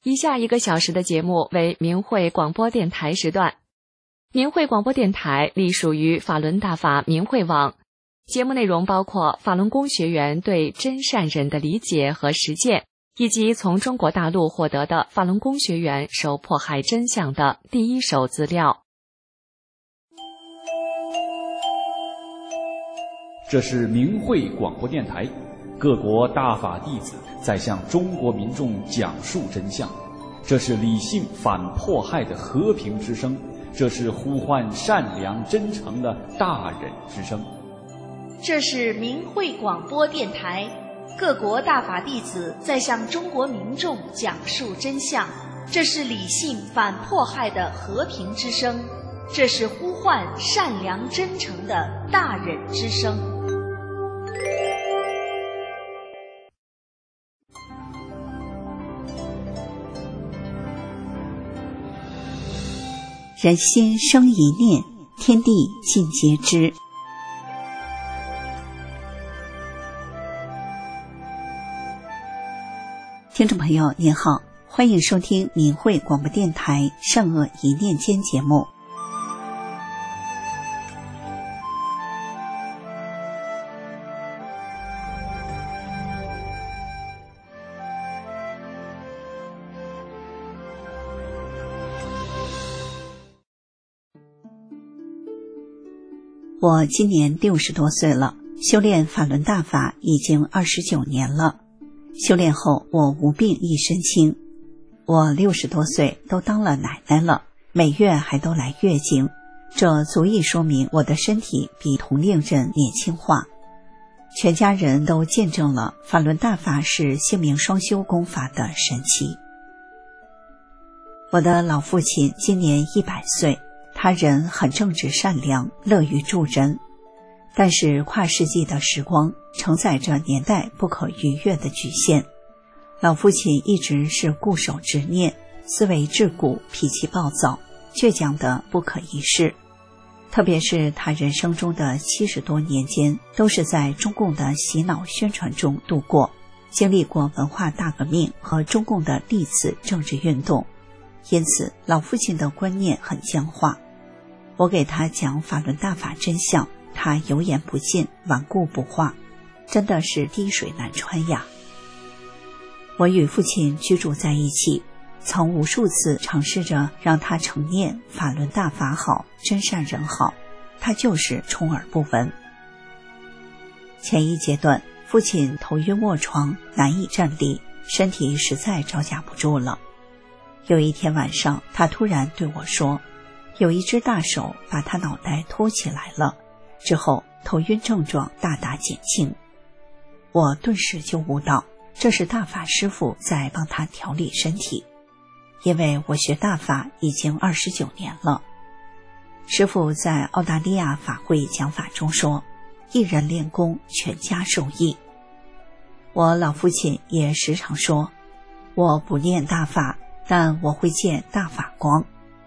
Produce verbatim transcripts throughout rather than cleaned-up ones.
以下一个小时的节目为明慧广播电台时段。明慧广播电台隶属于法轮大法明慧网，节目内容包括法轮功学员对真善忍的理解和实践，以及从中国大陆获得的法轮功学员受迫害真相的第一手资料。 这是明慧广播电台，各国大法弟子在向中国民众讲述真相，这是理性反迫害的和平之声，这是呼唤善良真诚的大忍之声。 这是明慧广播电台，各国大法弟子在向中国民众讲述真相，这是理性反迫害的和平之声，这是呼唤善良真诚的大忍之声。 人心生一念，天地尽皆知。听众朋友您好，欢迎收听明慧广播电台善恶一念间节目。我今年六十多岁了，修炼法轮大法已经二十九年了。修炼后，我无病一身轻。我六十多岁都当了奶奶了，每月还都来月经，这足以说明我的身体比同龄人年轻化。全家人都见证了法轮大法是性命双修功法的神奇。我的老父亲今年一百岁。他人很正直善良，乐于助人，但是跨世纪的时光承载着年代不可逾越的局限。老父亲一直是固守执念，思维桎梏，脾气暴躁，倔强的不可一世。特别是他人生中的七十多年间，都是在中共的洗脑宣传中度过，经历过文化大革命和中共的历次政治运动，因此老父亲的观念很僵化。我给他讲法轮大法真相，他油盐不进，顽固不化，真的是滴水难穿呀。我与父亲居住在一起，曾无数次尝试着让他承念法轮大法好，真善人好，他就是充耳不闻。前一阶段，父亲头晕卧床，难以站立，身体实在招架不住了。有一天晚上，他突然对我说，有一只大手把他脑袋托起来了，之后头晕症状大大减轻。我顿时就悟到，这是大法师父在帮他调理身体。因为我学大法已经二十九年了。师父在澳大利亚法会讲法中说，一人练功，全家受益。我老父亲也时常说，我不念大法，但我会见大法光。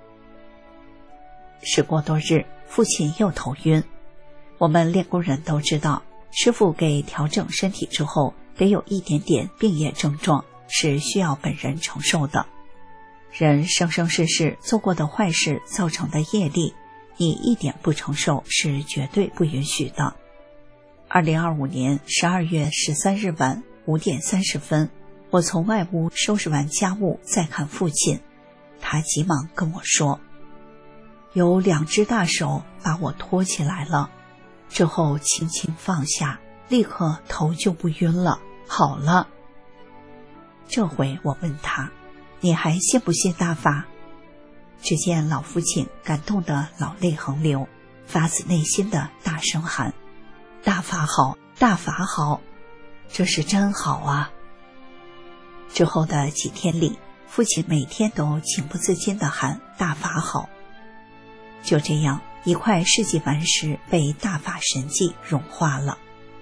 时过多日，父亲又头晕。我们练功人都知道，师父给调整身体之后，得有一点点病业症状，是需要本人承受的。人生生世世做过的坏事造成的业力，你一点不承受是绝对不允许的。二零二五年十二月十三日晚五点三十分，我从外屋收拾完家务，再看父亲，他急忙跟我说，有两只大手把我托起来了，之后轻轻放下，立刻头就不晕了，好了。这回我问他，你还信不信大法？只见老父亲感动得老泪横流，发自内心的大声喊，大法好，大法好，这是真好啊。之后的几天里，父亲每天都情不自禁地喊大法好。就这样，一块世纪顽石被大法神迹融化了。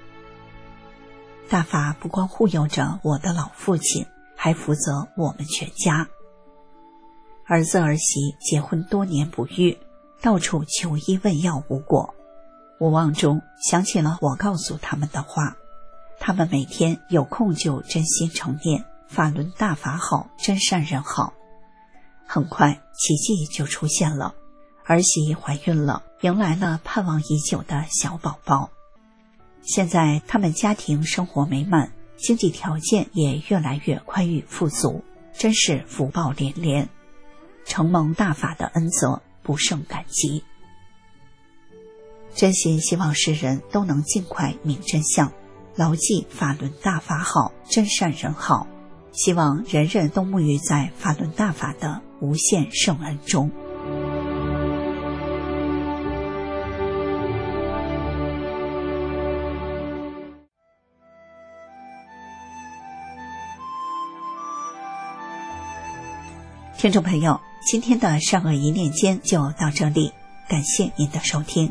大法不光护佑着我的老父亲，还负责我们全家。儿子儿媳结婚多年不育，到处求医问药无果。无望中想起了我告诉他们的话，他们每天有空就真心诚念， 法轮大法好，真善人好。很快奇迹就出现了，儿媳怀孕了，迎来了盼望已久的小宝宝。现在他们家庭生活美满，经济条件也越来越宽裕富足，真是福报连连，承蒙大法的恩泽，不胜感激。真心希望世人都能尽快明真相，牢记法轮大法好，真善人好，希望人人都沐浴在法轮大法的无限圣恩中。听众朋友，今天的善恶一念间就到这里，感谢您的收听。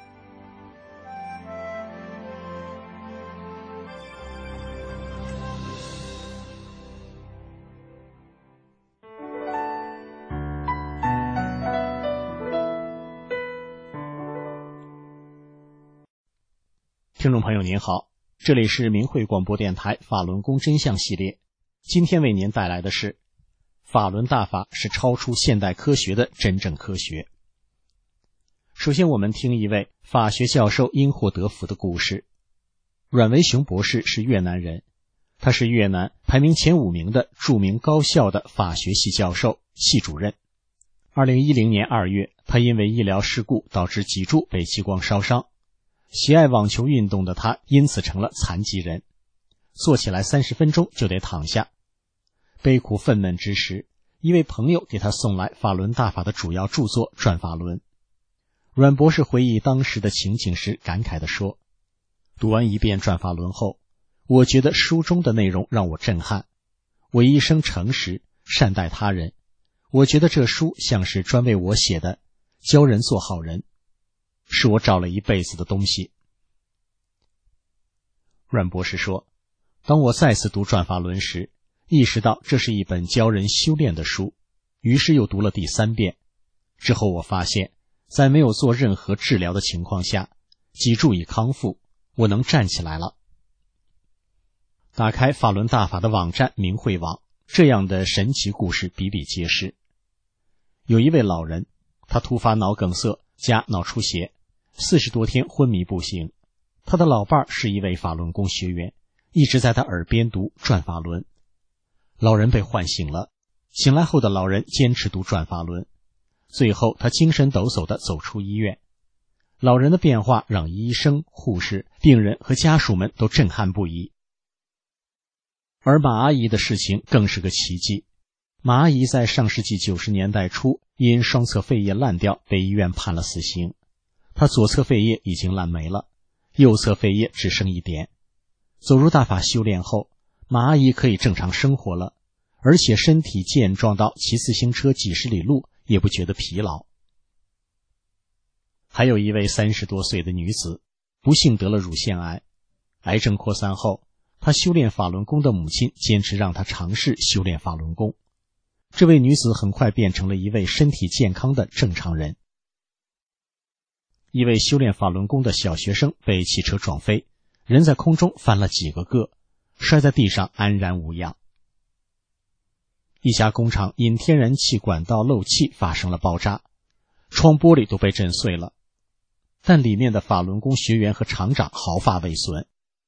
听众朋友您好，这里是明慧广播电台法轮功真相系列，今天为您带来的是法轮大法是超出现代科学的真正科学。首先我们听一位法学教授因祸得福的故事。阮维雄博士是越南人，他是越南排名前五名的著名高校的法学系教授、系主任。二零一零年二月，他因为医疗事故导致脊柱被激光烧伤，喜爱网球运动的他因此成了残疾人，坐起来三十分钟就得躺下。悲苦愤懑之时，一位朋友给他送来法轮大法的主要著作《转法轮》。阮博士回忆当时的情景时感慨地说，读完一遍《转法轮》后，我觉得书中的内容让我震撼，我一生诚实善待他人，我觉得这书像是专为我写的，教人做好人，是我找了一辈子的东西。阮博士说，当我再次读《转法轮》时，意识到这是一本教人修炼的书，于是又读了第三遍。之后我发现，在没有做任何治疗的情况下，脊柱已康复，我能站起来了。打开法轮大法的网站明慧网，这样的神奇故事比比皆是。有一位老人，他突发脑梗塞加脑出血，四十多天昏迷不醒。他的老伴儿是一位法轮功学员，一直在他耳边读《转法轮》。老人被唤醒了，醒来后的老人坚持读《转法轮》，最后他精神抖擞地走出医院。老人的变化让医生、护士、病人和家属们都震撼不已。而马阿姨的事情更是个奇迹。马阿姨在上世纪九十年代初因双侧肺叶烂掉被医院判了死刑，她左侧肺叶已经烂没了，右侧肺叶只剩一点。走入大法修炼后，马阿姨可以正常生活了，而且身体健壮到骑自行车几十里路也不觉得疲劳。还有一位三十多岁的女子，不幸得了乳腺癌，癌症扩散后，她修炼法轮功的母亲坚持让她尝试修炼法轮功。这位女子很快变成了一位身体健康的正常人。一位修炼法轮功的小学生被汽车撞飞，人在空中翻了几个个，摔在地上安然无恙。一家工厂因天然气管道漏气发生了爆炸，窗玻璃都被震碎了，但里面的法轮功学员和厂长毫发未损。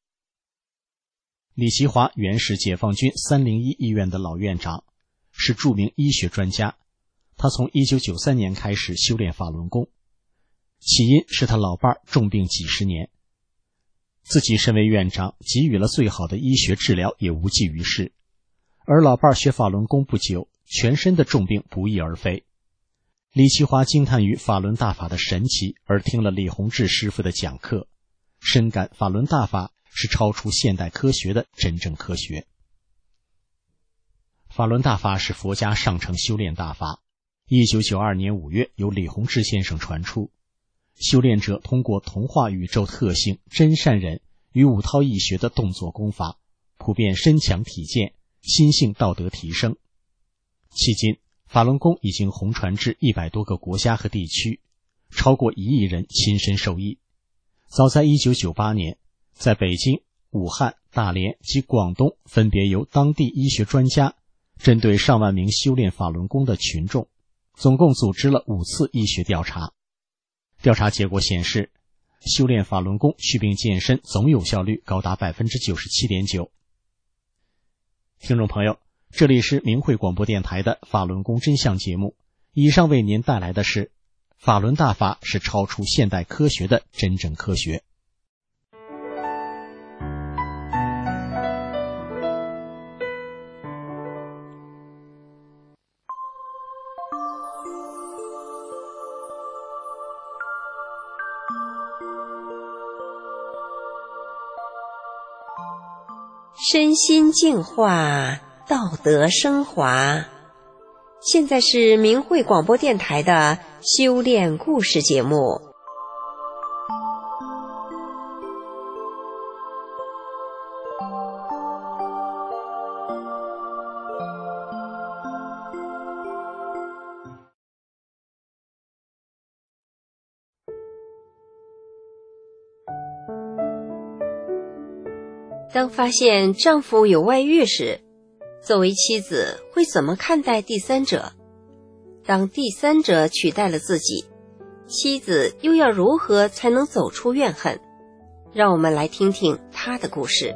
李其华原是解放军三零一医院的老院长，是著名医学专家，他从一九九三年开始修炼法轮功，起因是他老伴重病几十年，自己身为院长给予了最好的医学治疗也无济于事，而老伴学法轮功不久，全身的重病不翼而飞。李其华惊叹于法轮大法的神奇，而听了李洪志师傅的讲课，深感法轮大法是超出现代科学的真正科学。法轮大法是佛家上乘修炼大法，一九九二年五月由李洪志先生传出。修炼者通过同化宇宙特性真善忍与五韬易学的动作功法，普遍身强体健，心性道德提升。迄今法轮功已经红传至一百多个国家和地区，超过一亿人亲身受益。早在一九九八年，在北京、武汉、 大连及广东分别由当地医学专家针对上万名修炼法轮功的群众，总共组织了五次医学调查。调查结果显示，修炼法轮功祛病健身总有效率高达 百分之九十七点九。 听众朋友，这里是明慧广播电台的法轮功真相节目，以上为您带来的是法轮大法是超出现代科学的真正科学。 身心净化，道德升华。现在是明慧广播电台的修炼故事节目。当发现丈夫有外遇时，作为妻子会怎么看待第三者？当第三者取代了自己，妻子又要如何才能走出怨恨？让我们来听听她的故事。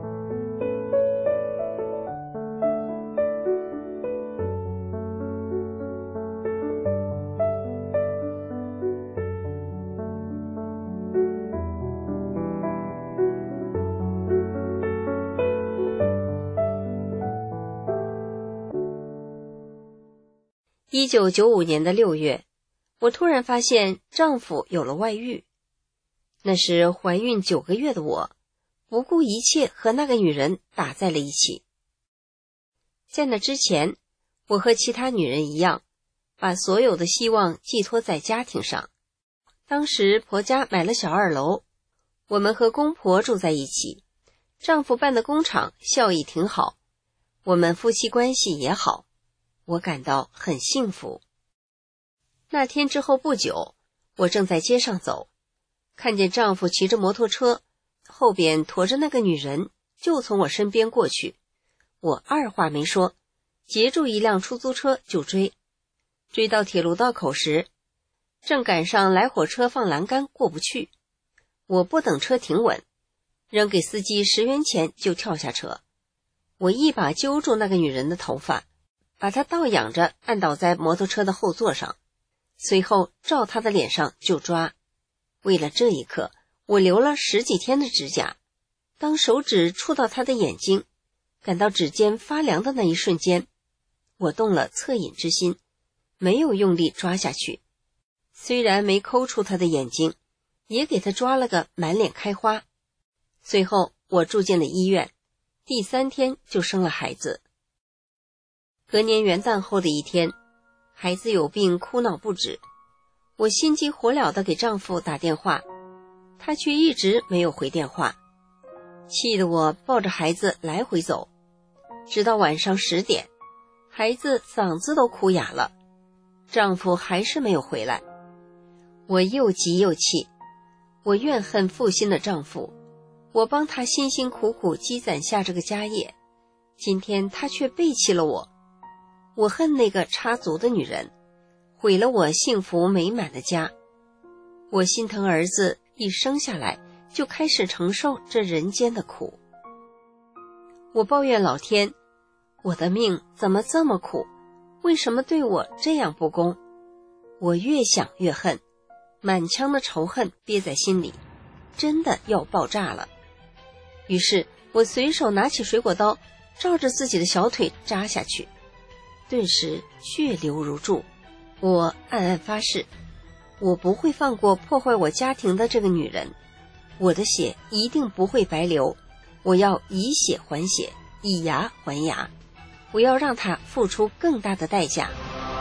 一九九五年的六月，我突然发现丈夫有了外遇。那时怀孕九个月的我，不顾一切和那个女人打在了一起。在那之前，我和其他女人一样，把所有的希望寄托在家庭上。当时婆家买了小二楼，我们和公婆住在一起，丈夫办的工厂效益挺好，我们夫妻关系也好，我感到很幸福。那天之后不久，我正在街上走，看见丈夫骑着摩托车，后边驮着那个女人，就从我身边过去。我二话没说，截住一辆出租车就追。追到铁路道口时，正赶上来火车放栏杆过不去，我不等车停稳，扔给司机十元钱就跳下车。我一把揪住那个女人的头发，把她倒仰着按倒在摩托车的后座上，随后照她的脸上就抓。为了这一刻，我留了十几天的指甲。当手指触到她的眼睛，感到指尖发凉的那一瞬间，我动了恻隐之心，没有用力抓下去。虽然没抠出她的眼睛，也给她抓了个满脸开花。随后我住进了医院，第三天就生了孩子。隔年元旦后的一天，孩子有病哭闹不止，我心急火燎地给丈夫打电话，他却一直没有回电话，气得我抱着孩子来回走，直到晚上十点，孩子嗓子都哭哑了，丈夫还是没有回来。我又急又气，我怨恨负心的丈夫，我帮他辛辛苦苦积攒下这个家业，今天他却背弃了我。我恨那个插足的女人，毁了我幸福美满的家。我心疼儿子一生下来就开始承受这人间的苦。我抱怨老天，我的命怎么这么苦，为什么对我这样不公？我越想越恨，满腔的仇恨憋在心里，真的要爆炸了。于是我随手拿起水果刀，照着自己的小腿扎下去，顿时血流如注。我暗暗发誓，我不会放过破坏我家庭的这个女人，我的血一定不会白流，我要以血还血，以牙还牙，我要让她付出更大的代价。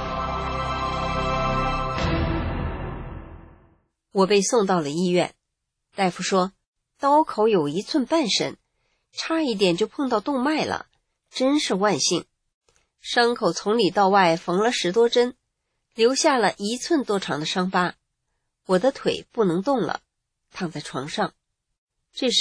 我被送到了医院，大夫说刀口有一寸半深，差一点就碰到动脉了，真是万幸。伤口从里到外缝了十多针，留下了一寸多长的伤疤。我的腿不能动了，躺在床上。这时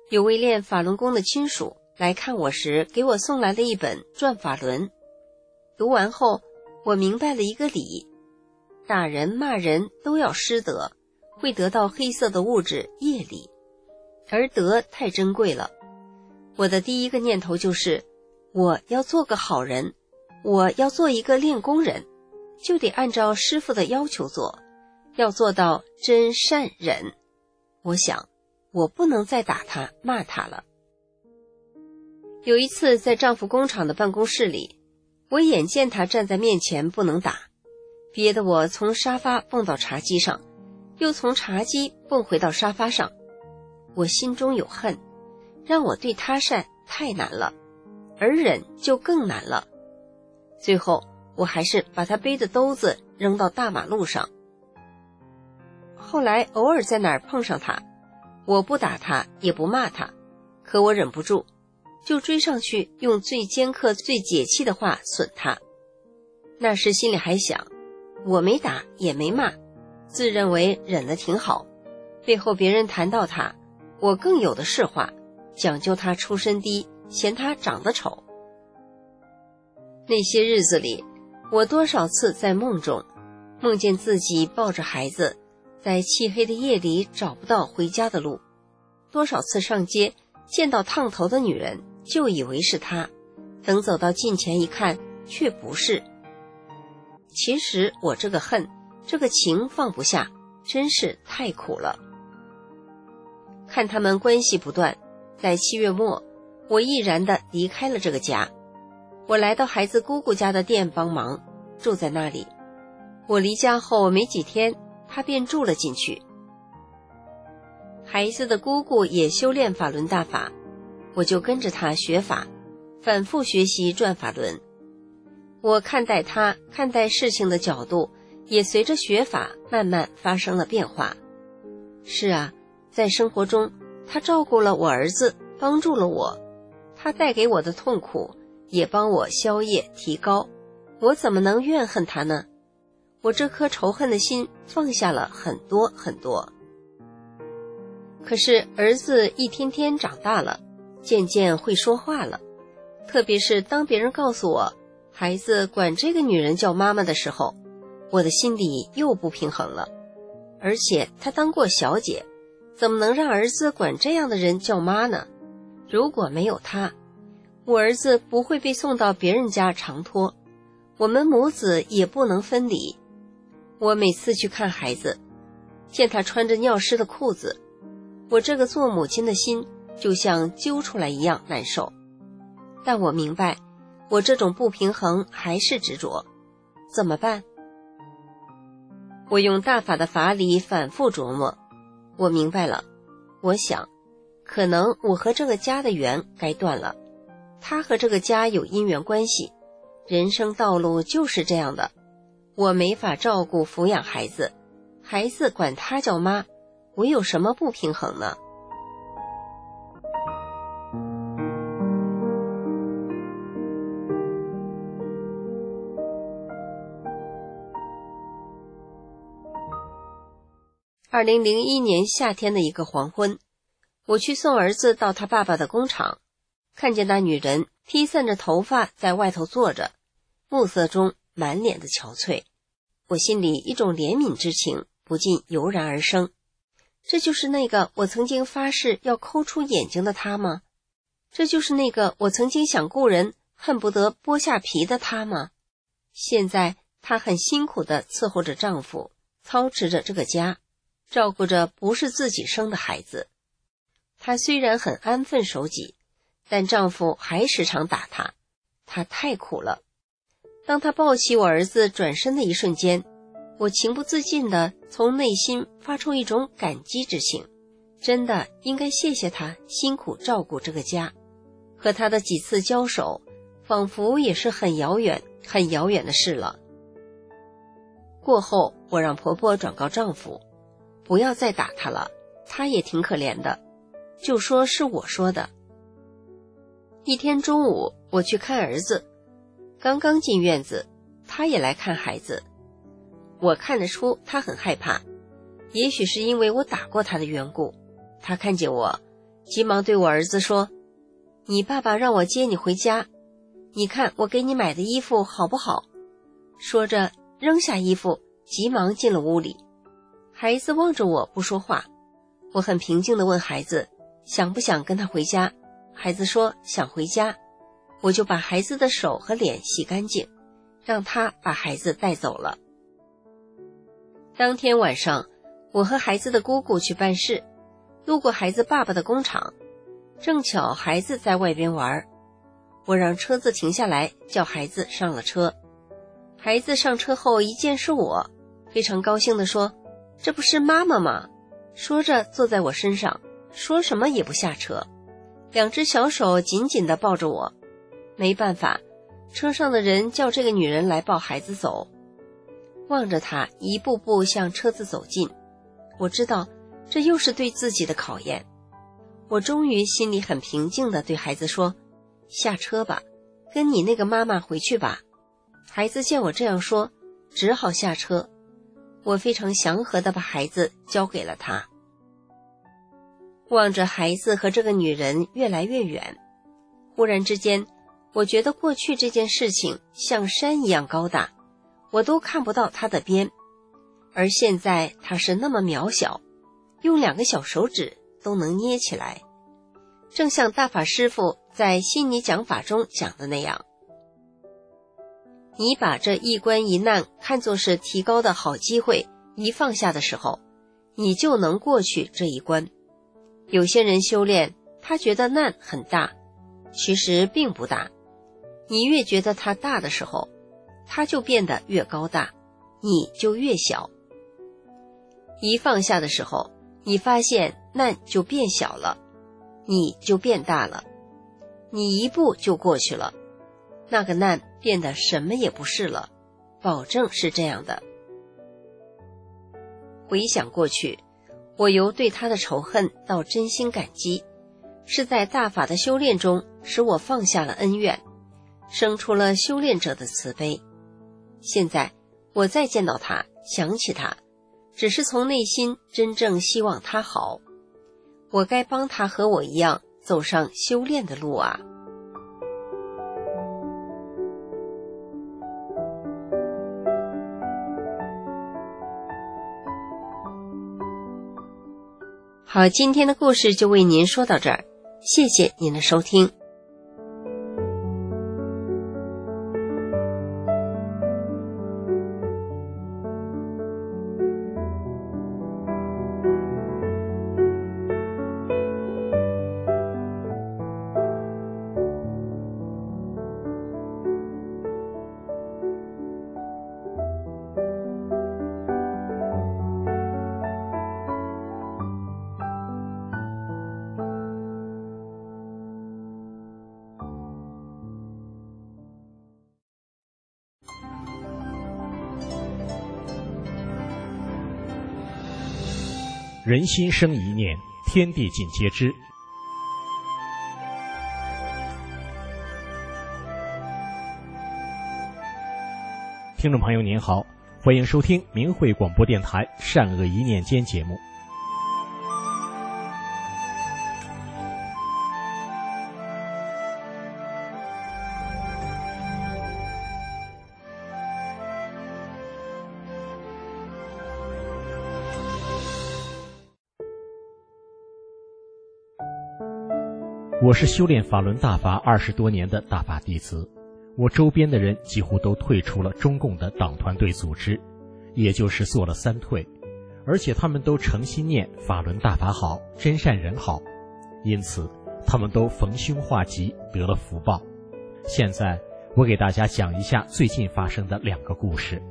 有位练法轮功的亲属来看我时，给我送来了一本《转法轮》。读完后，我明白了一个理：打人骂人都要失德，会得到黑色的物质业力，而德太珍贵了。我的第一个念头就是，我要做个好人，我要做一个练功人，就得按照师父的要求做，要做到真善忍。我想，我不能再打他骂他了。有一次在丈夫工厂的办公室里，我眼见他站在面前不能打，憋得我从沙发蹦到茶几上，又从茶几蹦回到沙发上。我心中有恨，让我对他善太难了，而忍就更难了。最后我还是把他背的兜子扔到大马路上。后来偶尔在哪儿碰上他，我不打他也不骂他，可我忍不住就追上去，用最尖刻最解气的话损他。那时心里还想，我没打也没骂，自认为忍得挺好，背后别人谈到他，我更有的是话，讲究他出身低，嫌他长得丑。那些日子里，我多少次在梦中梦见自己抱着孩子，在漆黑的夜里找不到回家的路，多少次上街见到烫头的女人，就以为是她，等走到近前一看，却不是。其实我这个恨，这个情放不下，真是太苦了。看他们关系不断，在七月末，我毅然地离开了这个家。我来到孩子姑姑家的店帮忙，住在那里。我离家后没几天，他便住了进去。孩子的姑姑也修炼法轮大法，我就跟着他学法，反复学习转法轮。我看待他看待事情的角度，也随着学法慢慢发生了变化。是啊，在生活中，他照顾了我儿子，帮助了我，他带给我的痛苦也帮我消业提高，我怎么能怨恨他呢？我这颗仇恨的心放下了很多很多。可是儿子一天天长大了，渐渐会说话了，特别是当别人告诉我孩子管这个女人叫妈妈的时候，我的心里又不平衡了。而且她当过小姐，怎么能让儿子管这样的人叫妈呢？如果没有她，我儿子不会被送到别人家长托，我们母子也不能分离。我每次去看孩子，见他穿着尿湿的裤子，我这个做母亲的心就像揪出来一样难受。但我明白，我这种不平衡还是执着，怎么办？我用大法的法理反复琢磨，我明白了。我想，可能我和这个家的缘该断了，他和这个家有因缘关系，人生道路就是这样的。我没法照顾抚养孩子，孩子管他叫妈，我有什么不平衡呢？二零零一年夏天的一个黄昏，我去送儿子到他爸爸的工厂，看见那女人披散着头发在外头坐着，暮色中满脸的憔悴。我心里一种怜悯之情不禁油然而生。这就是那个我曾经发誓要抠出眼睛的他吗？这就是那个我曾经想雇人恨不得剥下皮的他吗？现在她很辛苦地伺候着丈夫，操持着这个家，照顾着不是自己生的孩子。她虽然很安分守己，但丈夫还时常打她，她太苦了。当她抱起我儿子转身的一瞬间，我情不自禁地从内心发出一种感激之情，真的应该谢谢她辛苦照顾这个家。和她的几次交手，仿佛也是很遥远很遥远的事了。过后我让婆婆转告丈夫，不要再打她了，她也挺可怜的，就说是我说的。一天中午我去看儿子，刚刚进院子，他也来看孩子。我看得出他很害怕，也许是因为我打过他的缘故，他看见我急忙对我儿子说：“你爸爸让我接你回家，你看我给你买的衣服好不好？”说着扔下衣服，急忙进了屋里。孩子望着我不说话，我很平静地问孩子想不想跟他回家。孩子说想回家，我就把孩子的手和脸洗干净，让他把孩子带走了。当天晚上，我和孩子的姑姑去办事，路过孩子爸爸的工厂，正巧孩子在外边玩，我让车子停下来，叫孩子上了车。孩子上车后一见是我，非常高兴地说：“这不是妈妈吗？”说着坐在我身上，说什么也不下车，两只小手紧紧地抱着我。没办法，车上的人叫这个女人来抱孩子走。望着她一步步向车子走近，我知道这又是对自己的考验。我终于心里很平静地对孩子说：“下车吧，跟你那个妈妈回去吧。”孩子见我这样说，只好下车。我非常祥和地把孩子交给了他。望着孩子和这个女人越来越远，忽然之间，我觉得过去这件事情像山一样高大，我都看不到它的边，而现在它是那么渺小，用两个小手指都能捏起来，正像大法师父在悉尼讲法中讲的那样。你把这一关一难看作是提高的好机会，一放下的时候，你就能过去这一关。有些人修炼，他觉得难很大，其实并不大。你越觉得它大的时候，它就变得越高大，你就越小。一放下的时候，你发现难就变小了，你就变大了，你一步就过去了，那个难变得什么也不是了，保证是这样的。回想过去，我由对他的仇恨到真心感激，是在大法的修炼中使我放下了恩怨，生出了修炼者的慈悲。现在我再见到他，想起他，只是从内心真正希望他好。我该帮他和我一样走上修炼的路啊。好，今天的故事就为您说到这儿，谢谢您的收听。 人心生一念，天地尽皆知。听众朋友您好，欢迎收听明慧广播电台善恶一念间节目。我是修炼法轮大法二十多年的大法弟子，我周边的人几乎都退出了中共的党团队组织，也就是做了三退，而且他们都诚心念法轮大法好，真善人好，因此他们都逢凶化吉，得了福报。现在我给大家讲一下最近发生的两个故事。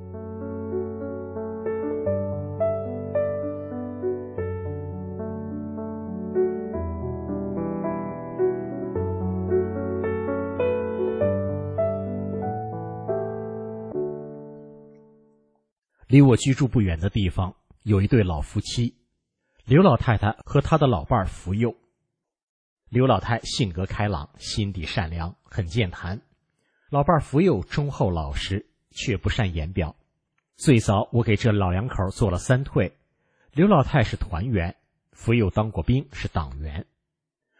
离我居住不远的地方有一对老夫妻，刘老太太和她的老伴儿福佑。刘老太性格开朗，心地善良，很健谈。老伴儿福佑忠厚老实，却不善言表。最早我给这老两口做了三退，刘老太是团员，福佑当过兵，是党员。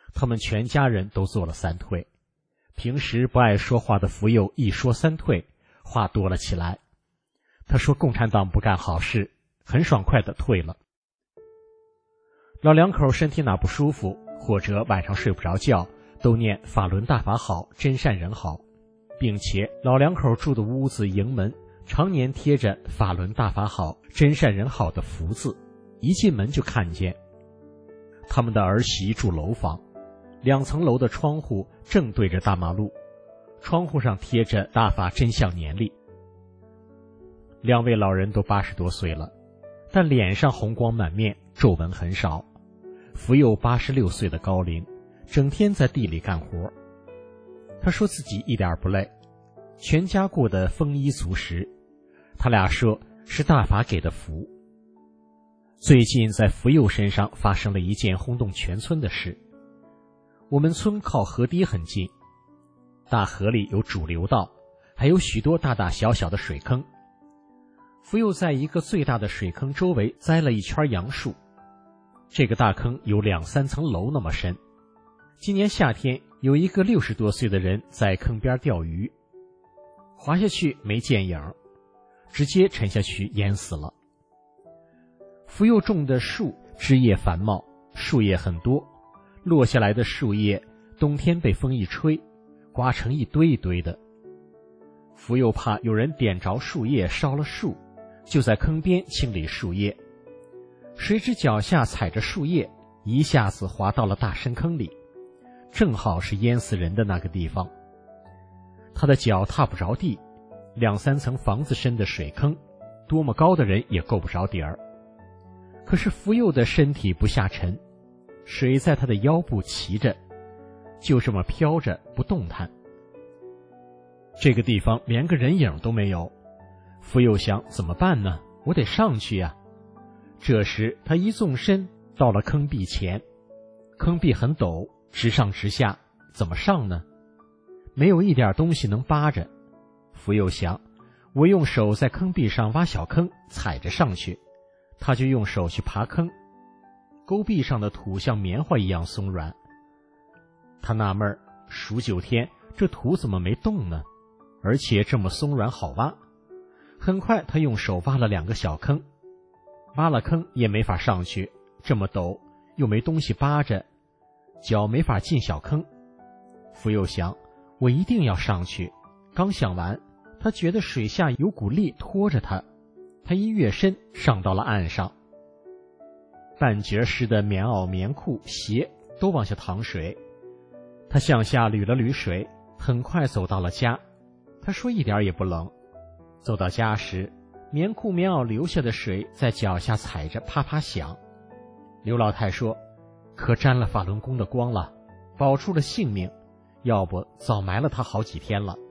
他们全家人都做了三退。平时不爱说话的福佑一说三退，话多了起来。他说共产党不干好事，很爽快地退了。老两口身体哪不舒服，或者晚上睡不着觉，都念法轮大法好，真善人好，并且老两口住的屋子迎门常年贴着法轮大法好，真善人好的福字，一进门就看见。他们的儿媳住楼房，两层楼的窗户正对着大马路，窗户上贴着大法真相年历。两位老人都八十多岁了，但脸上红光满面，皱纹很少。福佑八十六岁的高龄，整天在地里干活。他说自己一点不累，全家过得丰衣足食。他俩说是大法给的福。最近在福佑身上发生了一件轰动全村的事。我们村靠河堤很近，大河里有主流道，还有许多大大小小的水坑。福佑在一个最大的水坑周围栽了一圈杨树，这个大坑有两三层楼那么深。今年夏天，有一个六十多岁的人在坑边钓鱼，滑下去没见影，直接沉下去淹死了。福佑种的树枝叶繁茂，树叶很多，落下来的树叶冬天被风一吹，刮成一堆一堆的。福佑怕有人点着树叶烧了树，就在坑边清理树叶，谁知脚下踩着树叶，一下子滑到了大深坑里，正好是淹死人的那个地方。他的脚踏不着地，两三层房子深的水坑，多么高的人也够不着底儿。可是福佑的身体不下沉，水在他的腰部骑着，就这么飘着不动弹。这个地方连个人影都没有，福佑想怎么办呢？我得上去呀。这时他一纵身到了坑壁前，坑壁很陡，直上直下，怎么上呢？没有一点东西能扒着。福佑想，我用手在坑壁上挖小坑，踩着上去，他就用手去爬坑。沟壁上的土像棉花一样松软。他纳闷，数九天，这土怎么没动呢？而且这么松软好挖。很快他用手挖了两个小坑，挖了坑也没法上去，这么陡，又没东西扒着，脚没法进小坑。福佑想，我一定要上去。刚想完，他觉得水下有股力拖着他，他一跃身上到了岸上。半截湿的棉袄、棉裤、鞋都往下淌水，他向下捋了捋水，很快走到了家。他说一点也不冷。走到家时，棉裤棉袄流下的水在脚下踩着啪啪响。刘老太说，可沾了法轮功的光了，保住了性命，要不早埋了他好几天了。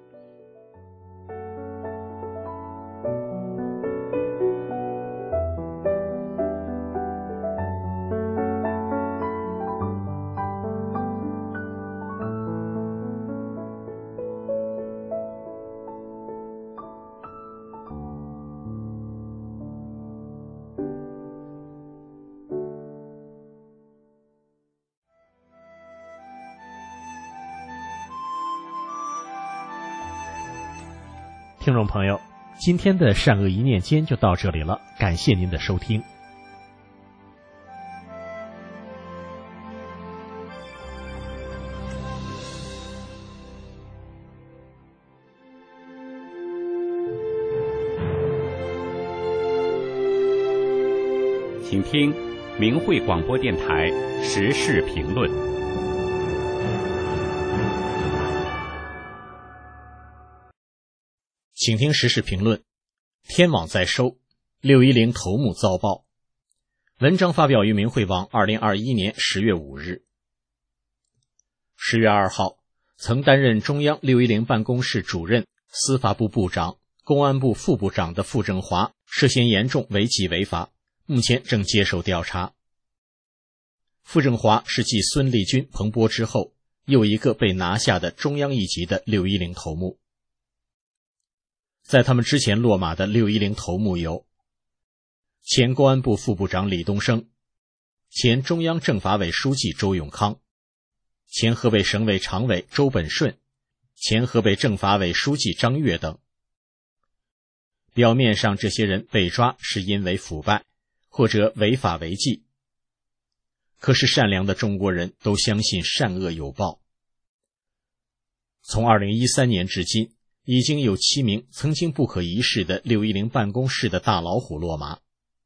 听众朋友，今天的善恶一念间就到这里了，感谢您的收听。 请听明慧广播电台时事评论。 请听时事评论。天网在收，六一零头目遭爆。文章发表于明慧网二零二一年十月五日。十月二号，曾担任中央六一零办公室主任、司法部部长、公安部副部长的傅政华涉嫌严重违纪违法，目前正接受调查。傅政华是继孙立军、彭波之后又一个被拿下的中央一级的六一零头目。在他们之前落马的六一零头目有前公安部副部长李东生、前中央政法委书记周永康、 前河北省委常委周本顺、前河北政法委书记张跃等。表面上这些人被抓是因为腐败或者违法违纪，可是善良的中国人都相信善恶有报。从二零一三年至今，已经有七名曾经不可一世的六一零办公室的大老虎落马。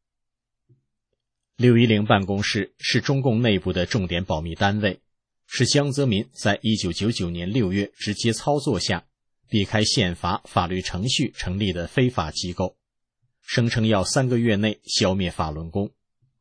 六一零办公室是中共内部的重点保密单位，是江泽民在一九九九年六月直接操作下避开宪法法律程序成立的非法机构，声称要三个月内消灭法轮功。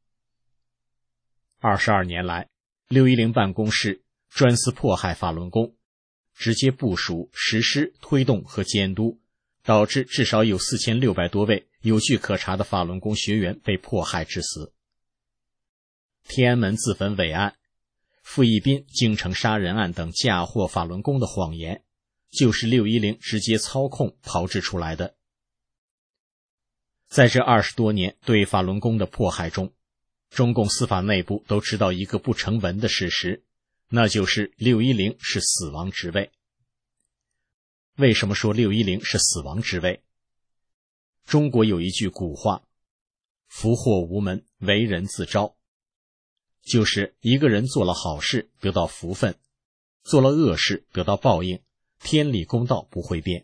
二十二年来，六一零办公室专司迫害法轮功，直接部署、实施、推动和监督，导致至少有四千六百多位有据可查的法轮功学员被迫害致死。天安门自焚伪案、傅一斌京城杀人案等嫁祸法轮功的谎言，就是六一零直接操控炮制出来的。在这二十多年对法轮功的迫害中，中共司法内部都知道一个不成文的事实，那就是六一零是死亡职位。为什么说六一零是死亡职位？中国有一句古话，福祸无门，为人自招，就是一个人做了好事得到福分，做了恶事得到报应，天理公道不会变。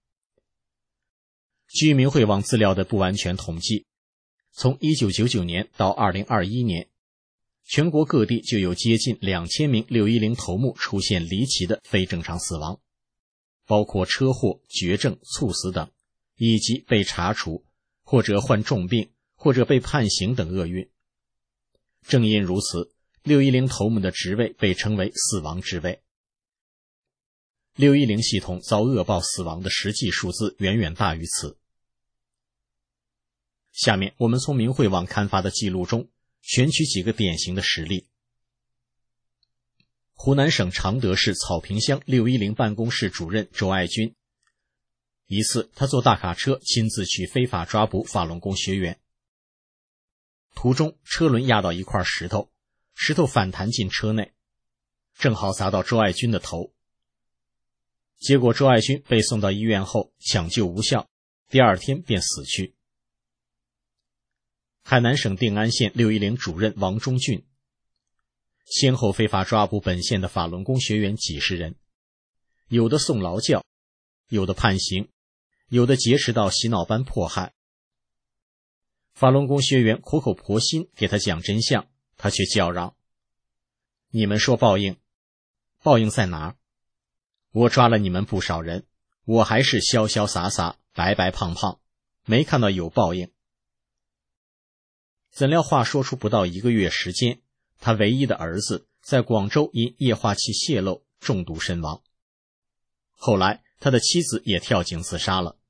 据明慧网资料的不完全统计，从一九九九年到二零二一年，全国各地就有接近两千名六一零头目出现离奇的非正常死亡，包括车祸、绝症、猝死等，以及被查处或者患重病或者被判刑等厄运。正因如此，六一零头目的职位被称为死亡职位。六一零系统遭恶报死亡的实际数字远远大于此。下面我们从明慧网刊发的记录中选取几个典型的实例。湖南省常德市草坪乡六一零办公室主任周爱军，一次他坐大卡车亲自去非法抓捕法轮功学员，途中车轮压到一块石头，石头反弹进车内，正好砸到周爱军的头。结果周爱军被送到医院后抢救无效，第二天便死去。海南省定安县六一零主任王忠俊，先后非法抓捕本县的法轮功学员几十人，有的送劳教，有的判刑，有的劫持到洗脑班迫害。法轮功学员苦口婆心给他讲真相，他却叫嚷：你们说报应，报应在哪儿？我抓了你们不少人，我还是潇潇洒洒、白白胖胖，没看到有报应。怎料话说出不到一个月时间，他唯一的儿子在广州因液化气泄漏中毒身亡。后来他的妻子也跳井自杀了。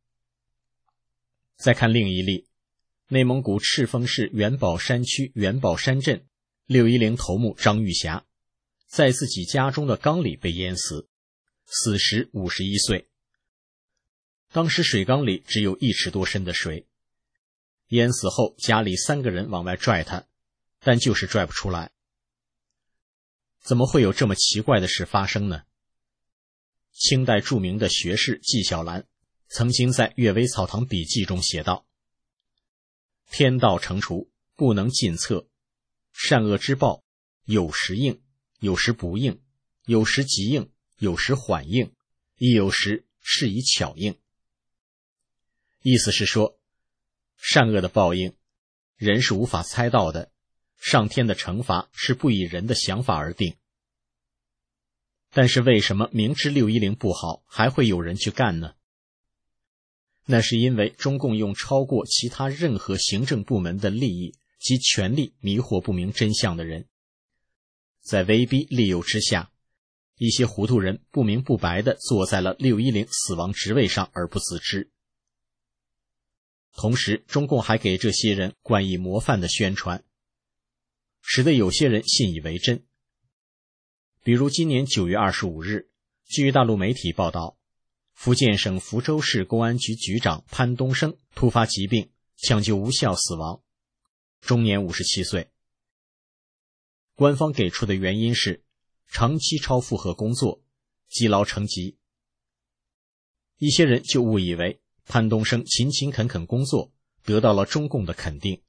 再看另一例，内蒙古赤峰市元宝山区元宝山镇六一零头目张玉霞，在自己家中的缸里被淹死，死时五十一岁。当时水缸里只有一尺多深的水，淹死后家里三个人往外拽他，但就是拽不出来。怎么会有这么奇怪的事发生呢？清代著名的学士纪晓岚曾经在《阅微草堂笔记》中写道：天道惩处，不能尽测，善恶之报，有时应，有时不应，有时急应，有时缓应，亦有时是以巧应。意思是说，善恶的报应，人是无法猜到的，上天的惩罚是不以人的想法而定。但是为什么明知六一零不好，还会有人去干呢？那是因为中共用超过其他任何行政部门的利益及权力迷惑不明真相的人，在威逼利诱之下，一些糊涂人不明不白地坐在了六一零死亡职位上而不自知。同时中共还给这些人冠以模范的宣传，使得有些人信以为真。比如今年九月二十五日，据大陆媒体报道，福建省福州市公安局局长潘东升突发疾病，抢救无效死亡，终年五十七岁。官方给出的原因是， 长期超负荷工作，积劳成疾。一些人就误以为潘东升勤勤恳恳工作，得到了中共的肯定。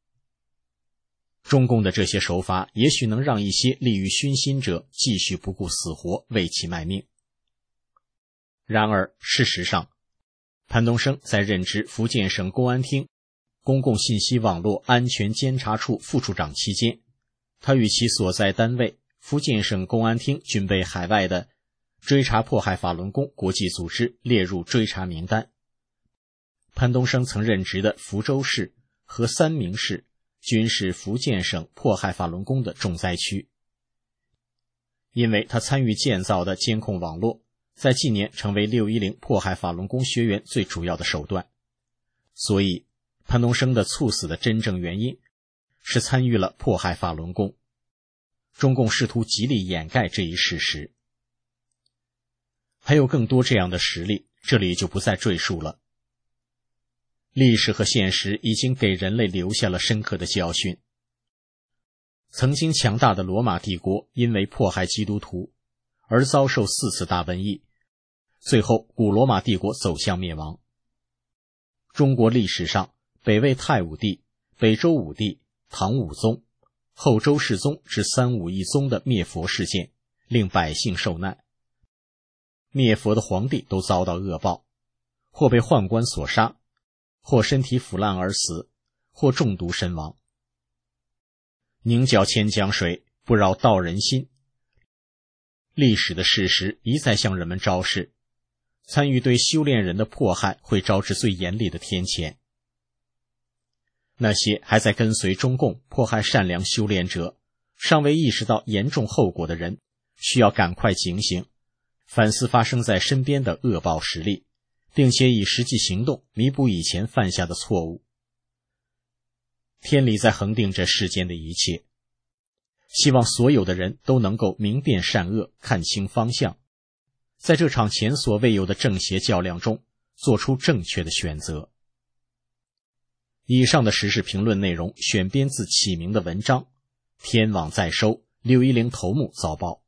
中共的这些手法也许能让一些利欲熏心者继续不顾死活为其卖命。然而事实上，潘东升在任职福建省公安厅公共信息网络安全监察处副处长期间，他与其所在单位福建省公安厅均被海外的追查迫害法轮功国际组织列入追查名单。潘东升曾任职的福州市和三明市均是福建省迫害法轮功的重灾区。因为他参与建造的监控网络在近年成为六一零迫害法轮功学员最主要的手段，所以潘东升的猝死的真正原因是参与了迫害法轮功。中共试图极力掩盖这一事实。还有更多这样的实例，这里就不再赘述了。历史和现实已经给人类留下了深刻的教训。曾经强大的罗马帝国因为迫害基督徒而遭受四次大瘟疫，最后古罗马帝国走向灭亡。中国历史上北魏太武帝、北周武帝、唐武宗、后周世宗至三武一宗的灭佛事件，令百姓受难。灭佛的皇帝都遭到恶报，或被宦官所杀，或身体腐烂而死，或中毒身亡。宁搅千江水，不扰道人心。历史的事实一再向人们昭示，参与对修炼人的迫害会招致最严厉的天谴。那些还在跟随中共迫害善良修炼者，尚未意识到严重后果的人，需要赶快警醒，反思发生在身边的恶报实例，并且以实际行动弥补以前犯下的错误。天理在恒定着世间的一切，希望所有的人都能够明辨善恶，看清方向，在这场前所未有的正邪较量中做出正确的选择。以上的时事评论内容选编自启明的文章，天网再收，六一零头目早报。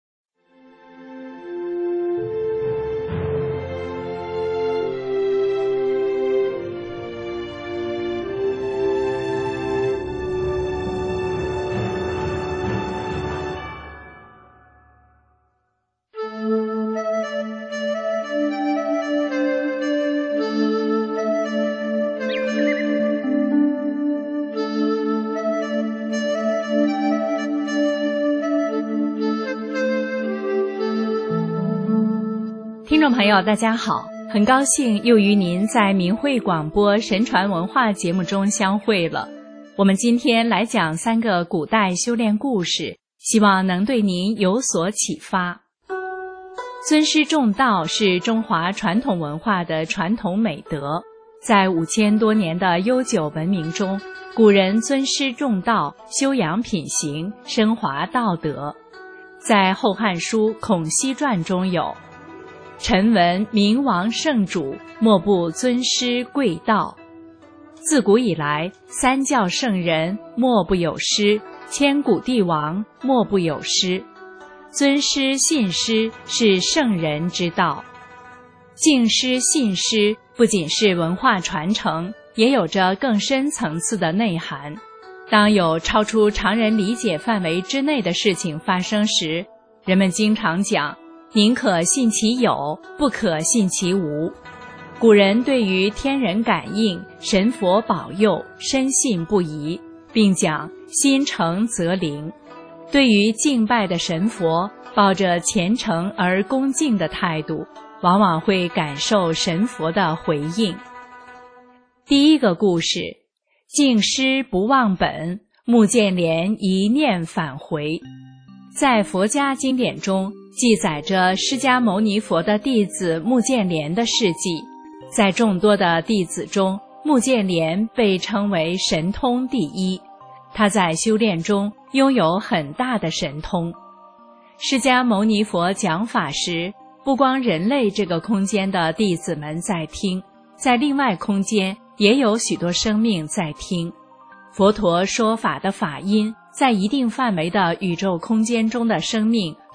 听众朋友大家好，很高兴又与您在明慧广播神传文化节目中相会了。我们今天来讲三个古代修炼故事，希望能对您有所启发。尊师重道是中华传统文化的传统美德，在五千多年的悠久文明中，古人尊师重道，修养品行，升华道德。在《后汉书·孔熙传》中有臣闻明王圣主，莫不尊师贵道。自古以来，三教圣人莫不有师，千古帝王莫不有师。尊师信师是圣人之道。敬师信师不仅是文化传承，也有着更深层次的内涵。当有超出常人理解范围之内的事情发生时，人们经常讲宁可信其有，不可信其无。古人对于天人感应、神佛保佑深信不疑，并讲心诚则灵。对于敬拜的神佛，抱着虔诚而恭敬的态度，往往会感受神佛的回应。第一个故事，敬师不忘本，穆建连一念返回。在佛家经典中记载着释迦牟尼佛的弟子穆建连的事迹。在众多的弟子中，穆建连被称为神通第一，他在修炼中拥有很大的神通。释迦牟尼佛讲法时，不光人类这个空间的弟子们在听，在另外空间也有许多生命在听。佛陀说法的法音，在一定范围的宇宙空间中的生命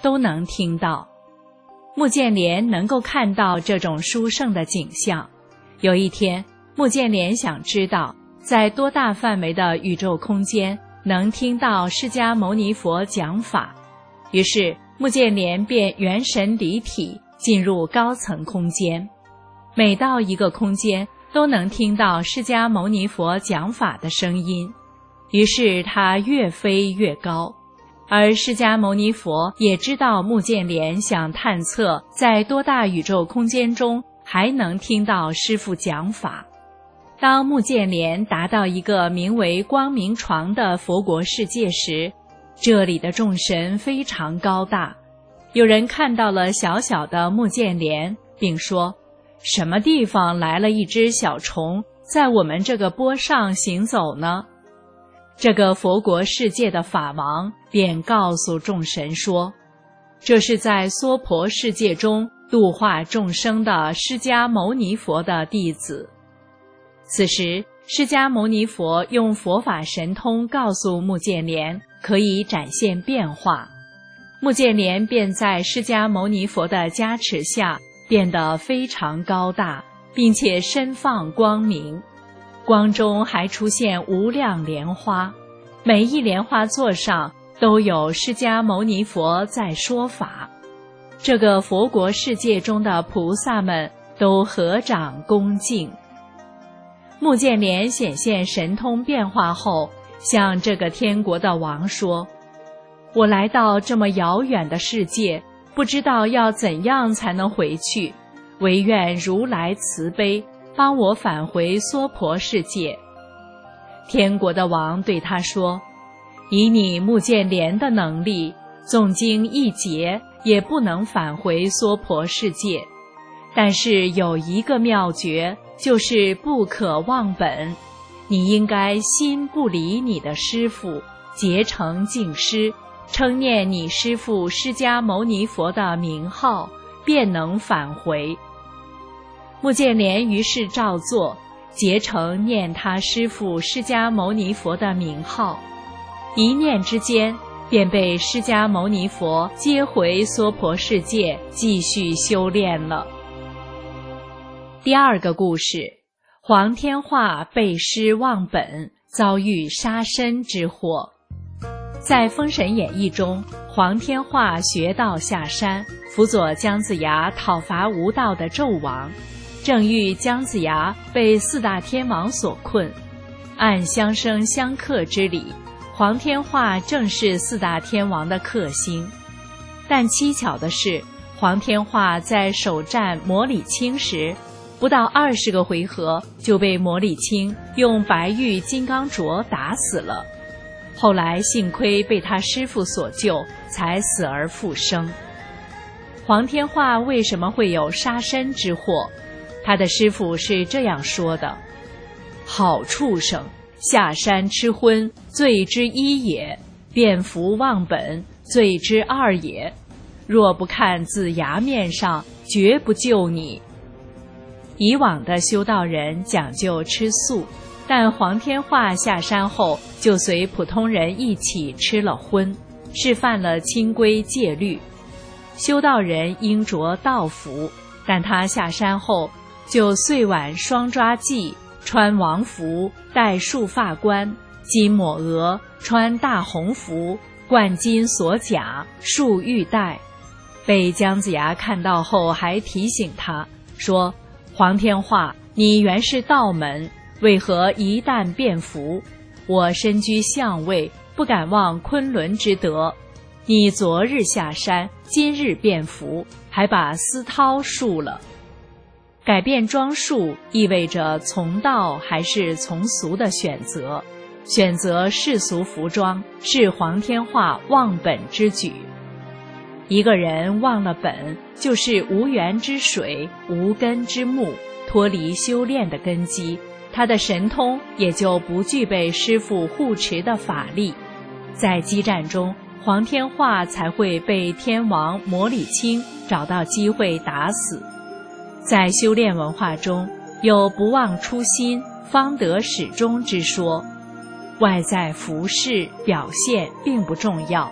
都能听到。穆建连能够看到这种殊胜的景象。有一天，穆建连想知道在多大范围的宇宙空间能听到释迦牟尼佛讲法，于是穆建连便元神离体进入高层空间，每到一个空间都能听到释迦牟尼佛讲法的声音，于是他越飞越高。而释迦牟尼佛也知道穆建连想探测在多大宇宙空间中还能听到师父讲法。当穆建连达到一个名为光明床的佛国世界时，这里的众神非常高大。有人看到了小小的穆建连，并说，什么地方来了一只小虫，在我们这个波上行走呢？这个佛国世界的法王便告诉众神说，这是在娑婆世界中度化众生的释迦牟尼佛的弟子。此时，释迦牟尼佛用佛法神通告诉穆建连可以展现变化，穆建连便在释迦牟尼佛的加持下变得非常高大，并且身放光明，光中还出现无量莲花，每一莲花座上都有释迦牟尼佛在说法。这个佛国世界中的菩萨们都合掌恭敬。穆建连显现神通变化后，向这个天国的王说，我来到这么遥远的世界，不知道要怎样才能回去，唯愿如来慈悲，帮我返回娑婆世界。天国的王对他说，以你穆建连的能力，纵经一劫也不能返回娑婆世界，但是有一个妙诀，就是不可忘本，你应该心不离你的师父，结成净师，称念你师父释迦牟尼佛的名号，便能返回。穆建连于是照做，结成念他师父释迦牟尼佛的名号，一念之间便被释迦牟尼佛接回娑婆世界继续修炼了。第二个故事，黄天化背师忘本，遭遇杀身之祸。在《封神演义》中，黄天化学道下山，辅佐姜子牙讨伐无道的纣王，正遇姜子牙被四大天王所困，按相生相克之理，黄天化正是四大天王的克星。但蹊跷的是，黄天化在首战魔礼青时，不到二十个回合就被魔礼青用白玉金刚镯打死了。后来幸亏被他师父所救，才死而复生。黄天化为什么会有杀身之祸？他的师父是这样说的：好畜生，下山吃荤，罪之一也；变服忘本，罪之二也。若不看自崖面上，绝不救你。以往的修道人讲究吃素，但黄天化下山后就随普通人一起吃了荤，是犯了清规戒律。修道人应着道服，但他下山后就遂挽双抓髻，穿王服，戴束发冠，金抹额，穿大红服，冠金锁甲，束玉带。被姜子牙看到后还提醒他说，黄天化，你原是道门，为何一旦变服？我身居相位，不敢忘昆仑之德。你昨日下山，今日变服，还把丝绦束了。改变装束意味着从道还是从俗的选择，选择世俗服装是黄天化忘本之举。一个人忘了本，就是无源之水，无根之木，脱离修炼的根基，他的神通也就不具备师父护持的法力。在激战中，黄天化才会被天王魔礼青找到机会打死。在修炼文化中，有不忘初心，方得始终之说。外在服饰表现并不重要，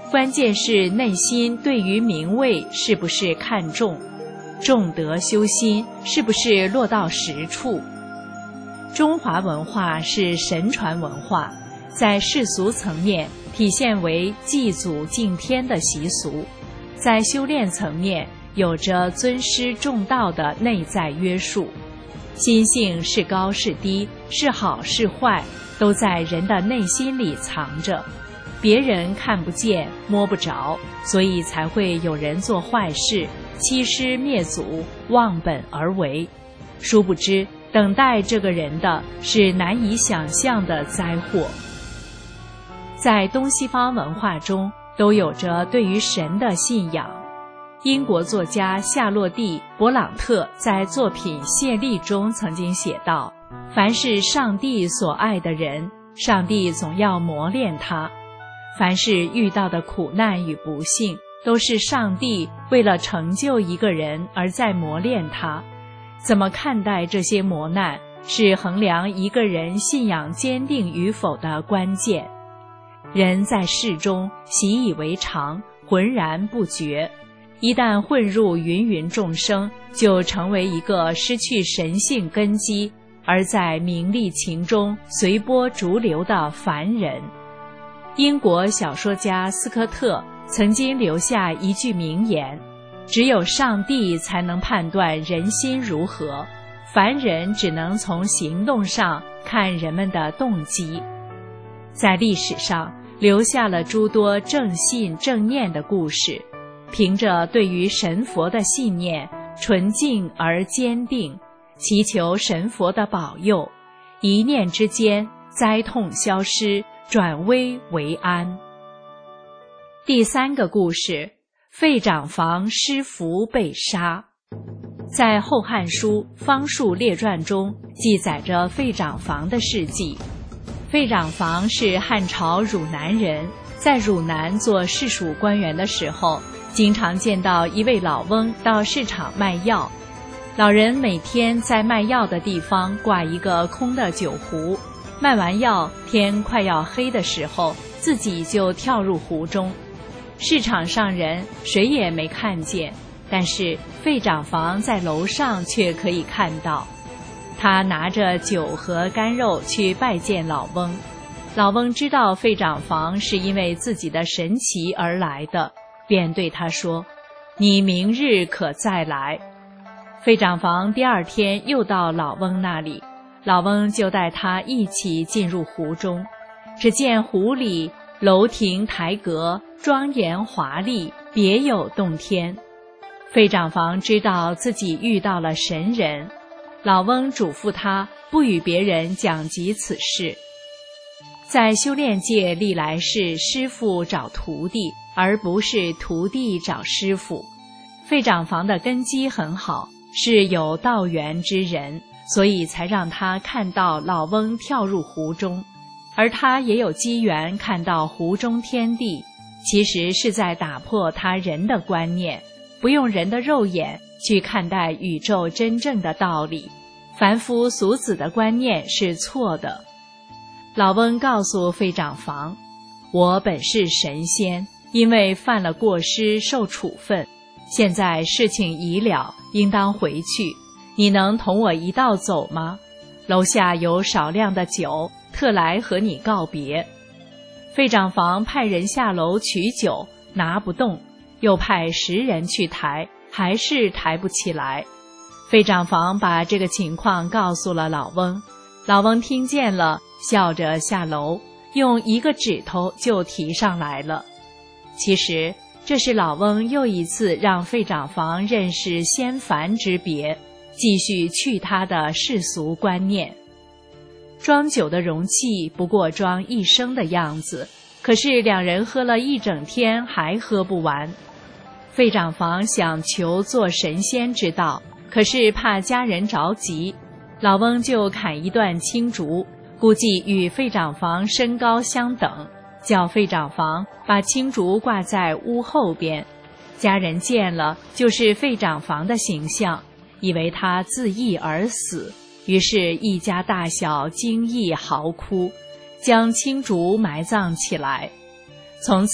关键是内心对于名位是不是看重，重德修心是不是落到实处。中华文化是神传文化，在世俗层面体现为祭祖敬天的习俗，在修炼层面有着尊师重道的内在约束。心性是高是低，是好是坏，都在人的内心里藏着，别人看不见摸不着，所以才会有人做坏事，欺师灭祖，忘本而为。殊不知等待这个人的是难以想象的灾祸。在东西方文化中都有着对于神的信仰。英国作家夏洛蒂·勃朗特在作品《谢丽》中曾经写道，凡是上帝所爱的人，上帝总要磨练他。凡是遇到的苦难与不幸，都是上帝为了成就一个人而在磨练他。怎么看待这些磨难，是衡量一个人信仰坚定与否的关键。人在世中习以为常，浑然不觉，一旦混入芸芸众生，就成为一个失去神性根基，而在名利情中随波逐流的凡人。英国小说家斯科特曾经留下一句名言，只有上帝才能判断人心如何，凡人只能从行动上看人们的动机。在历史上留下了诸多正信正念的故事，凭着对于神佛的信念，纯净而坚定，祈求神佛的保佑，一念之间灾痛消失，转危为安。第三个故事，费长房施符被杀。在《后汉书·方术列传》中记载着费长房的事迹。费长房是汉朝汝南人，在汝南做市属官员的时候，经常见到一位老翁到市场卖药。老人每天在卖药的地方挂一个空的酒壶，卖完药，天快要黑的时候，自己就跳入湖中。市场上人谁也没看见，但是费长房在楼上却可以看到。他拿着酒和干肉去拜见老翁，老翁知道费长房是因为自己的神奇而来的，便对他说：“你明日可再来。”费长房第二天又到老翁那里，老翁就带他一起进入湖中。只见湖里楼亭台阁，庄严华丽，别有洞天。费长房知道自己遇到了神人，老翁嘱咐他不与别人讲及此事。在修炼界，历来是师傅找徒弟，而不是徒弟找师傅。费长房的根基很好，是有道缘之人，所以才让他看到老翁跳入湖中，而他也有机缘看到湖中天地，其实是在打破他人的观念，不用人的肉眼去看待宇宙真正的道理，凡夫俗子的观念是错的。老翁告诉费长房，我本是神仙，因为犯了过失受处分，现在事情已了，应当回去，你能同我一道走吗？楼下有少量的酒，特来和你告别。费长房派人下楼取酒，拿不动，又派十人去抬，还是抬不起来。费长房把这个情况告诉了老翁，老翁听见了，笑着下楼，用一个指头就提上来了。其实这是老翁又一次让费长房认识仙凡之别，继续去他的世俗观念。装酒的容器不过装一升的样子，可是两人喝了一整天还喝不完。费长房想求做神仙之道，可是怕家人着急，老翁就砍一段青竹，估计与费长房身高相等，叫费长房把青竹挂在屋后边。家人见了就是费长房的形象，以为他自缢而死，于是一家大小惊异嚎哭，将青竹埋葬起来。从此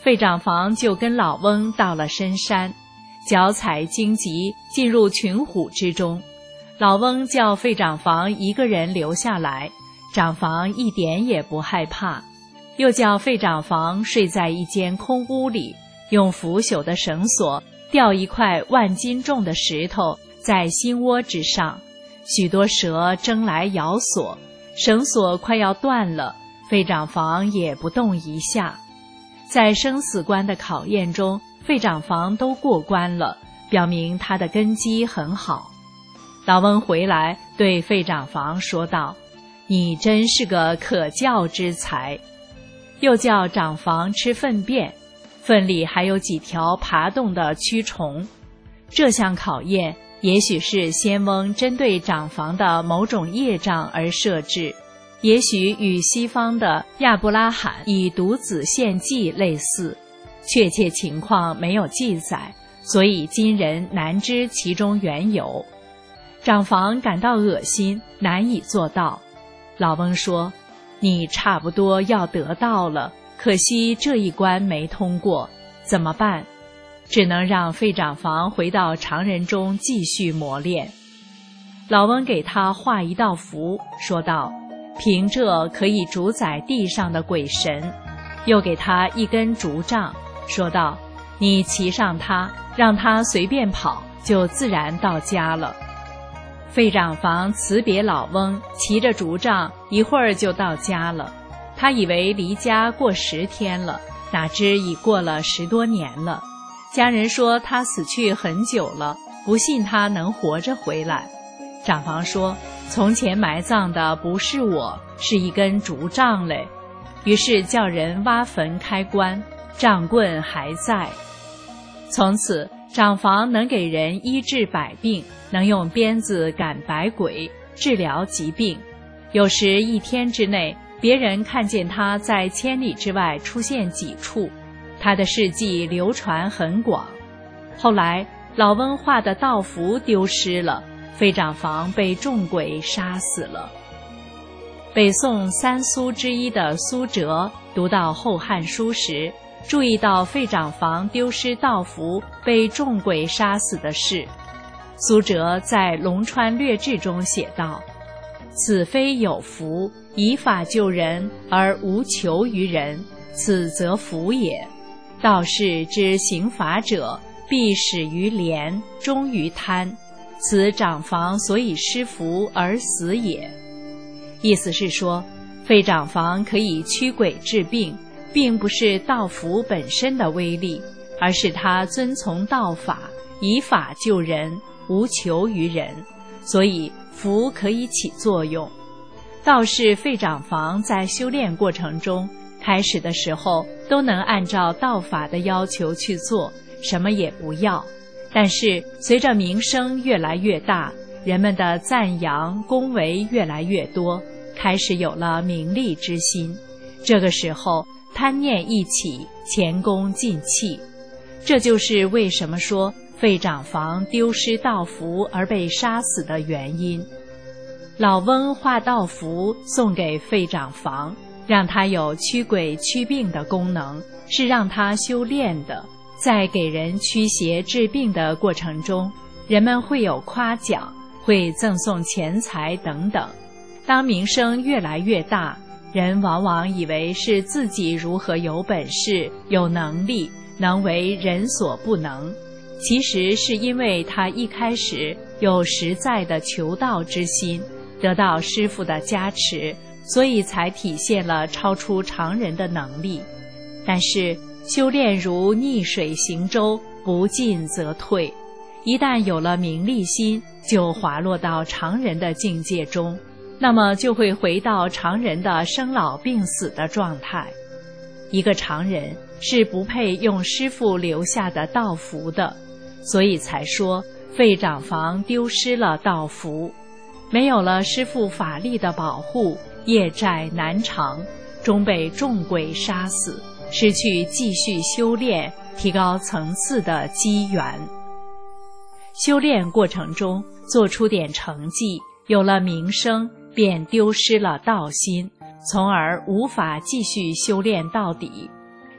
费长房就跟老翁到了深山，脚踩荆棘进入群虎之中。老翁叫费长房一个人留下来，长房一点也不害怕，又叫费长房睡在一间空屋里，用腐朽的绳索吊一块万斤重的石头在心窝之上，许多蛇争来咬索，绳索快要断了，费长房也不动一下。在生死关的考验中，费长房都过关了，表明他的根基很好。老翁回来对费长房说道：你真是个可教之才。又叫长房吃粪便，粪里还有几条爬动的蛆虫。这项考验也许是仙翁针对长房的某种业障而设置，也许与西方的亚伯拉罕以独子献祭类似，确切情况没有记载，所以今人难知其中缘由。长房感到恶心，难以做到。老翁说：你差不多要得到了，可惜这一关没通过，怎么办？只能让费长房回到常人中继续磨练。老翁给他画一道符，说道：凭这可以主宰地上的鬼神。又给他一根竹杖，说道：你骑上它，让它随便跑，就自然到家了。费长房辞别老翁，骑着竹杖一会儿就到家了。他以为离家过十天了，哪知已过了十多年了。家人说他死去很久了，不信他能活着回来。长房说：从前埋葬的不是我，是一根竹杖嘞。于是叫人挖坟开棺，杖棍还在。从此长房能给人医治百病，能用鞭子赶百鬼，治疗疾病。有时一天之内，别人看见他在千里之外出现几处，他的事迹流传很广。后来老翁画的道符丢失了，费长房被众鬼杀死了。北宋三苏之一的苏辙读到《后汉书》时，注意到费长房丢失道符被众鬼杀死的事。苏辙在《龙川略志》中写道：此非有福，以法救人而无求于人，此则福也。道士之行法者，必始于廉，终于贪，此长房所以失福而死也。意思是说，费长房可以驱鬼治病，并不是道符本身的威力，而是他遵从道法，以法救人，无求于人，所以符可以起作用。道士费长房在修炼过程中，开始的时候都能按照道法的要求去做，什么也不要。但是随着名声越来越大，人们的赞扬恭维越来越多，开始有了名利之心。这个时候贪念一起，前功尽弃。这就是为什么说费长房丢失道符而被杀死的原因。老翁画道符送给费长房，让他有驱鬼驱病的功能，是让他修炼的。在给人驱邪治病的过程中，人们会有夸奖，会赠送钱财等等。当名声越来越大，人往往以为是自己如何有本事、有能力，能为人所不能。其实是因为他一开始有实在的求道之心，得到师父的加持，所以才体现了超出常人的能力。但是修炼如逆水行舟，不进则退，一旦有了名利心，就滑落到常人的境界中，那么就会回到常人的生老病死的状态。一个常人是不配用师父留下的道符的，所以才说费长房丢失了道符，没有了师父法力的保护，业债难偿，终被众鬼杀死，失去继续修炼、提高层次的机缘。修炼过程中做出点成绩，有了名声，便丢失了道心，从而无法继续修炼到底。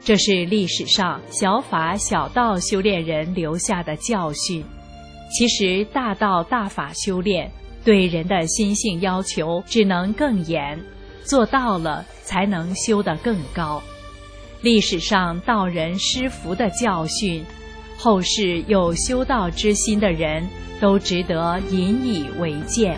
这是历史上小法小道修炼人留下的教训。其实大道大法修炼对人的心性要求只能更严，做到了才能修得更高。历史上道人施福的教训，后世有修道之心的人都值得引以为鉴。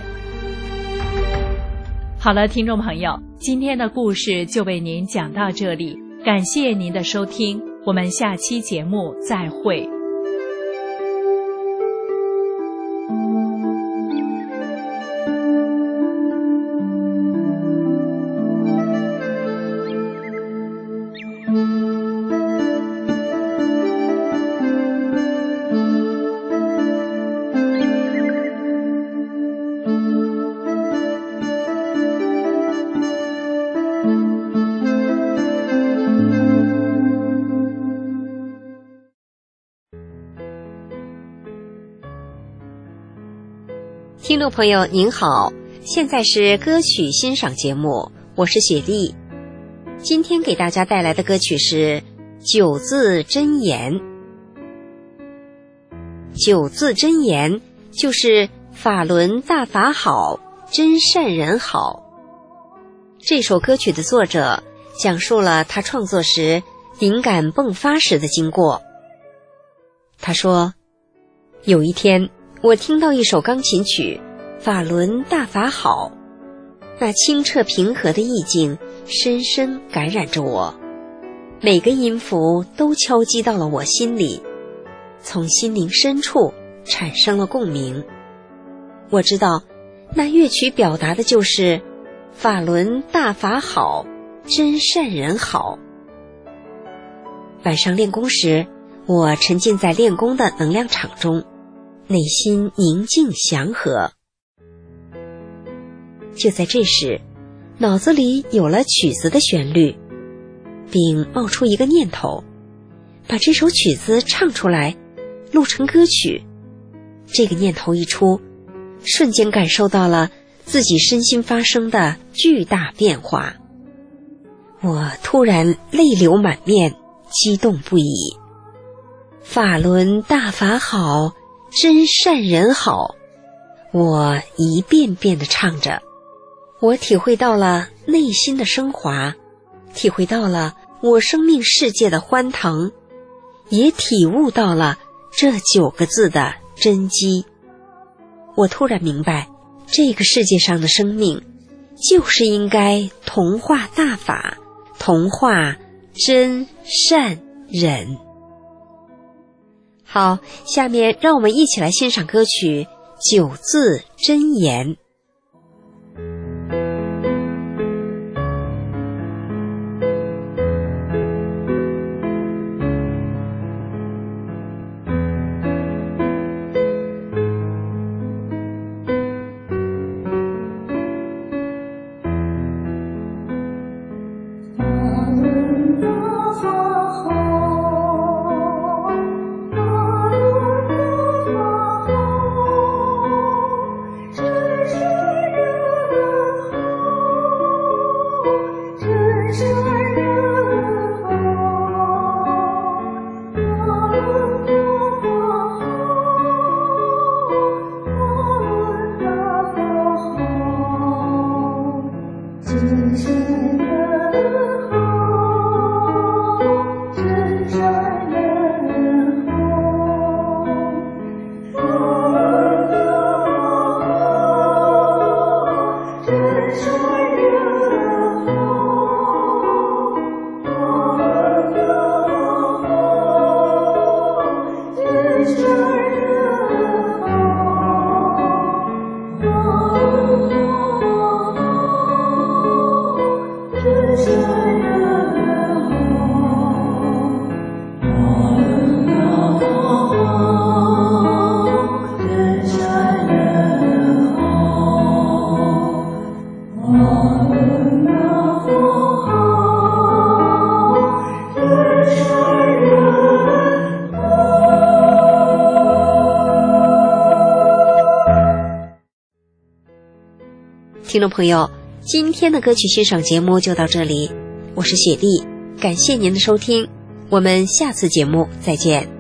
好了，听众朋友，今天的故事就为您讲到这里，感谢您的收听，我们下期节目再会。 听众朋友您好，现在是歌曲欣赏节目，我是雪莉。今天给大家带来的歌曲是九字真言。九字真言就是法轮大法好，真善人好。这首歌曲的作者讲述了他创作时灵感迸发时的经过。他说，有一天我听到一首钢琴曲，法轮大法好，那清澈平和的意境深深感染着我，每个音符都敲击到了我心里，从心灵深处产生了共鸣。我知道那乐曲表达的就是法轮大法好，真善人好。晚上练功时，我沉浸在练功的能量场中，内心宁静祥和。就在这时，脑子里有了曲子的旋律，并冒出一个念头，把这首曲子唱出来，录成歌曲。这个念头一出，瞬间感受到了自己身心发生的巨大变化。我突然泪流满面，激动不已。法轮大法好，真善人好，我一遍遍地唱着。我体会到了内心的升华，体会到了我生命世界的欢腾，也体悟到了这九个字的真机。我突然明白，这个世界上的生命就是应该同化大法，同化真善人。好，下面让我们一起来欣赏歌曲《九字真言》。听众朋友，今天的歌曲欣赏节目就到这里，我是雪莉，感谢您的收听。 我们下次节目再见。